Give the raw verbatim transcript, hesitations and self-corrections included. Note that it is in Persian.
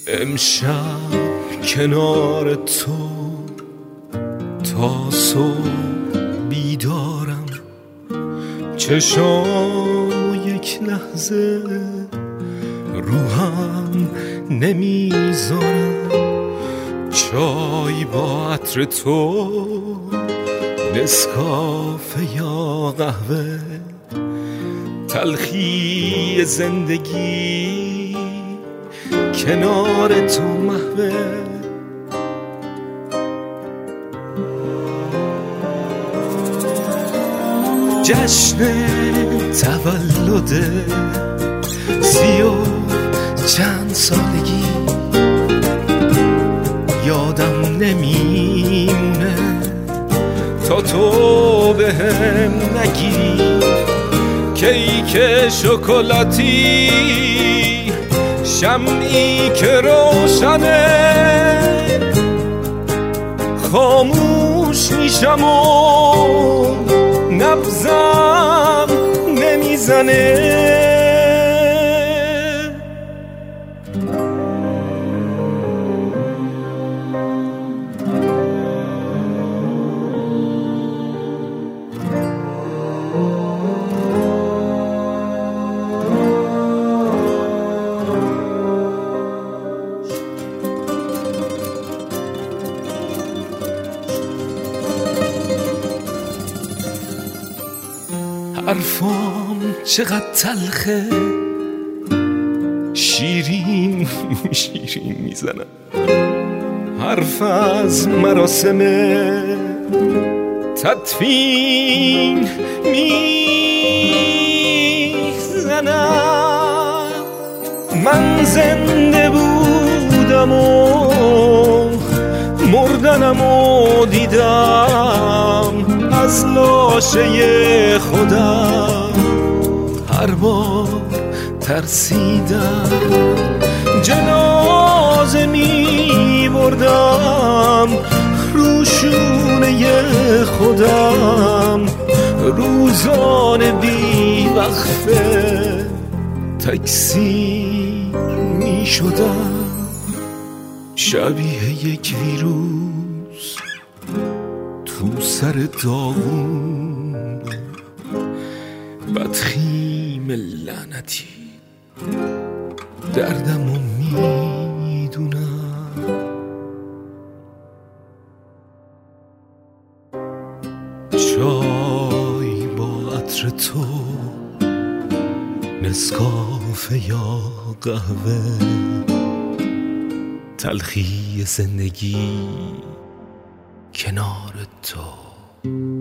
امشب کنار تو تا صبح بیدارم، چشام یک لحظه روحم نمیذارم. چای با عطر تو، نسکافه یا قهوه، تلخی زندگی کنار تو محوه. جشن تولد سی و چند سالگی یادم نمیمونه تا تو بهم نگی. کیک شکلاتی، شمعی که روشنه، خاموش میشم و نبضم نمیزنه. حرفام چقدر تلخه، شیرین شیرین میزنم. حرف از مراسم تدفین میزنم. من زنده بودم و مردنم و دیدم از لاشه خودم. هر بار ترسیدم جنازه می بردم روشونه خودم. روزانه بی وقفه تکثیر می شدم، شبیه یک ویروس تو سر داغون. بدخیم لعنتی دردمو میدونم. چای با عطر تو، نسکافه یا قهوه، تلخی زندگی کنار تو.